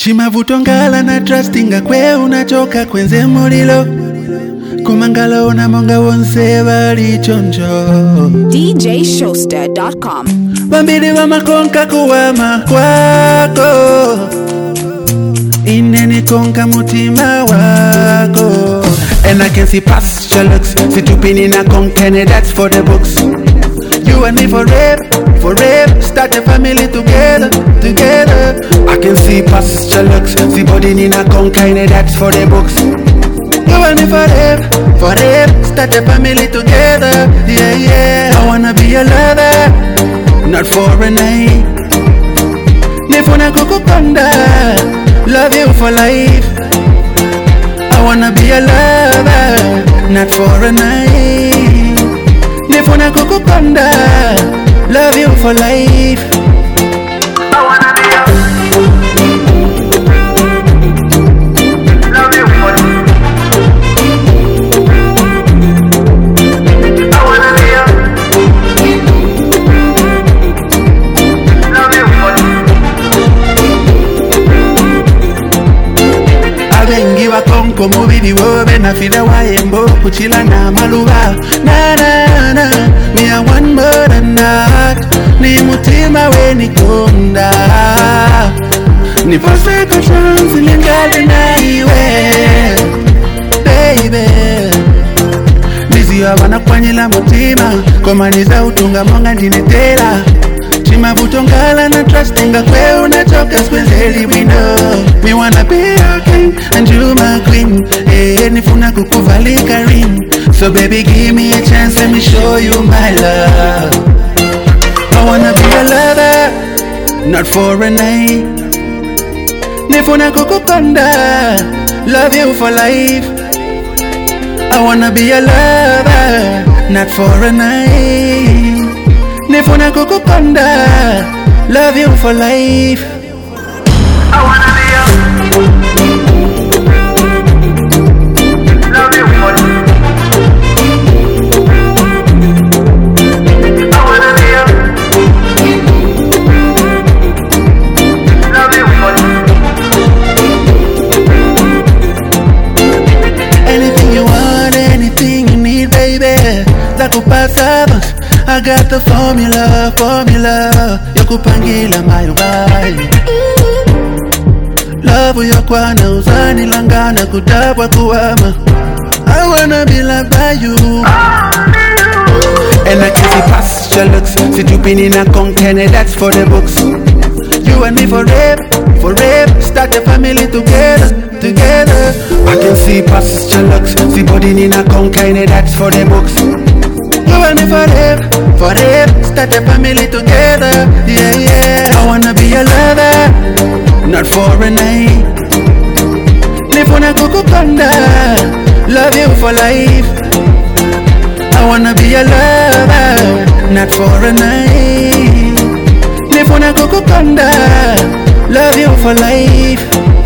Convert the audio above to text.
Chimavutongala na trustinga kwe unachoka kwenze mulilo kumangala ona monga wonse bali chonjo DJShowster.com Bambili wa makonka kuwama kwako Ineni konka mutima wako And I can see past your looks Situpini na konkene, that's for the books You and me forever, forever Start a family together, together I can see past your looks See body nina konkene, that's for the books You and me forever, forever Start a family together, yeah, yeah I wanna be your lover Not for a night Nifuna kukukonda Love you for life I wanna be a lover Not for a night Nifuna kukukonda Love you for life I wanna be a Love you for life I wanna be a Love you for life Abengiwa konko mubibi wobe na fida waembo kuchila na maluba na na na me I want more than that ni mutima we ni konda ni first chance lingali na iwe baby Nizi wana kwanyila mutima komaniza utunga monga ndinetela Chimavutongala na trustinga kwe unachoka skwenzeli we know Me wanna be your king and you my queen Hey, nifuna kukuvalika ring So baby give me a chance, let me show you my love I wanna be a lover, not for a night Nifuna kukukonda, love you for life I wanna be a lover, not for a night Nifuna kukukonda, love you for life I wanna be a Love you for life I wanna be a Love you for life Anything you want, anything you need, baby Zakupasabas I got the formula Yakupangila mayubai Love yakwana uzani langana kutapwa kuwama I wanna be loved by you And I can see past your looks Situpini na konkene, that's for the books You and me forever, forever Start a family together, together I can see past your looks See body nina konkene, that's for the books You and me forever, forever Start a family together, yeah, yeah I wanna be your lover, not for a night Nifuna kukukonda, love you for life I wanna be your lover, not for a night Nifuna kukukonda, love you for life